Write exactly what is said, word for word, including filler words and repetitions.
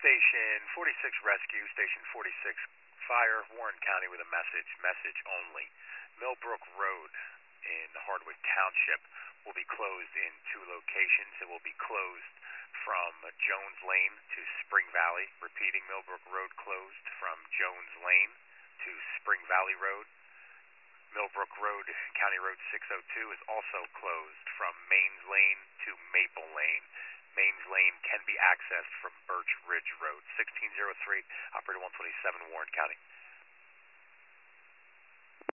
Station forty-six Rescue, Station forty-six Fire, Warren County with a message, message only. Millbrook Road in Hardwick Township will be closed in two locations. It will be closed from Jones Lane to Spring Valley. Repeating, Millbrook Road closed from Jones Lane to Spring Valley Road. Millbrook Road, County Road six oh two, is also closed from Mains Lane to Maple Lane. Mains Lane can be accessed from Birch Ridge Road. sixteen oh three, Operator one twenty-seven, Warren County.